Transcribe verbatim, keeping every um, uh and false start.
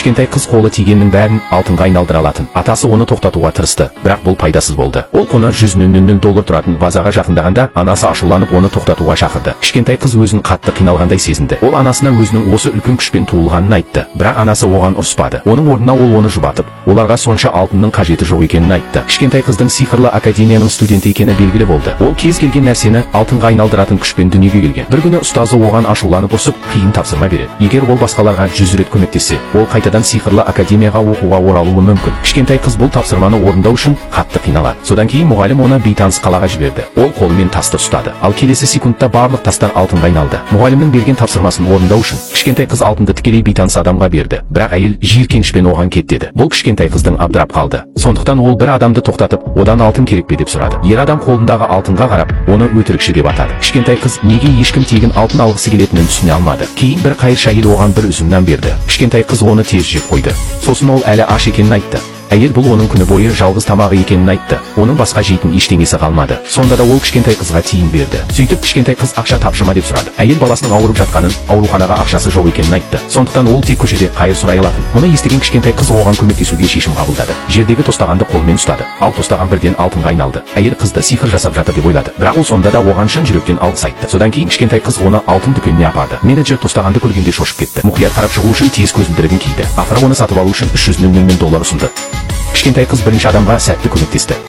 Кішкентай қыз қолы тигеннің бәрін алтынға айналдыра алатын. Атасы оны тоқтатуға тырысты, бірақ бұл пайдасыз болды. Ол құны жүз нөл доллар тұратын вазаға жақындағанда, анасы ашуланып оны тоқтатуға шақырды. Кішкентай қыз өзін қатты қиналғандай сезінді. Ол анасына өзінің осы үлкен күшпен туылғанын айтты, бірақ анасы оған ұрыспады. Оның орнына ол оны жұбатып, оларға сонша алтынның қажеті жоқ екенін айтты. Кішкентай қыздың сиқырлы академияның студенті екені белгілі болды. Ол кез келген нәрсені алтынға айналдыратын күшпен дүниеге келген. Бір күні ұстазы оған ашуланып ұрсып, қиын тапсырма береді. Егер ол басқаларға жүз рет көмектессе, ол қайтадан сиқырлы академияға оқуға оралуы мүмкін. Кішкентай қыз бұл тапсырманы орындау үшін қатты қиналады. Содан кейін мұғалім оны бейтаныс қалаға жіберді. Ол қолымен тасты ұстады, ал келесі секундта барлық тастар алтынға айналды. Мұғалімнің берген тапсырмасын орындау үшін кішкентай қыз алтынды тікелей бейтаныс адамға берді, бірақ әйел жиіркенішпен оған кетті. Бұл кішкентай қыздың абдырап қалды. Сондықтан ол бір адамды тоқтатып, одан алтын керек пе деп сұрады. Ер адам қолындағы алтынға қарап, оны өтірікші деп атады. Кішкентай қыз неге ешкім тегін алтын алғысы келетінін түсіне алмады. Кейін бір қайыршы әйел оған бір үзім нан берді. Кішкентай қыз оны тез жеп қойды. Сосын ол әлі аш екенін айтты. Әйел бұл оның күні бойы жалғыз тамағы екенін айтты. Оның басқа жейтін ештеңесі қалмады. Сонда да ол кішкентай қызға тиын берді. Сөйтіп кішкентай қыз ақша тапшыма деп сұрады. Әйел баласының ауырып жатқанын, ауруханаға ақшасы жоқ екенін айтты. Сондықтан ол тек көшеде қайыр сұрай алатын. Мұны естіген кішкентай қыз оған көмектесуге шешім қабылдады. Жердегі тостағанды қолмен ұстады, ал тостаған бірден алтынға айналды. Әйел қызды сиқыр жасап жатыр деп ойлады, бірақ ол сонда да оған шын жүректен алғыс айтты. Содан кейін кішкентай қыз оны алтын дүкеніне апарды. Менеджер тостағанды көргенде шошып кетті. Мұқият қарап шығу үшін тез көзілдірігін киді. Ақыры оны сатып алу үшін үш жүз доллар ұсынды. Кішкентай қыз бірінші адамға сәтті көмектесті.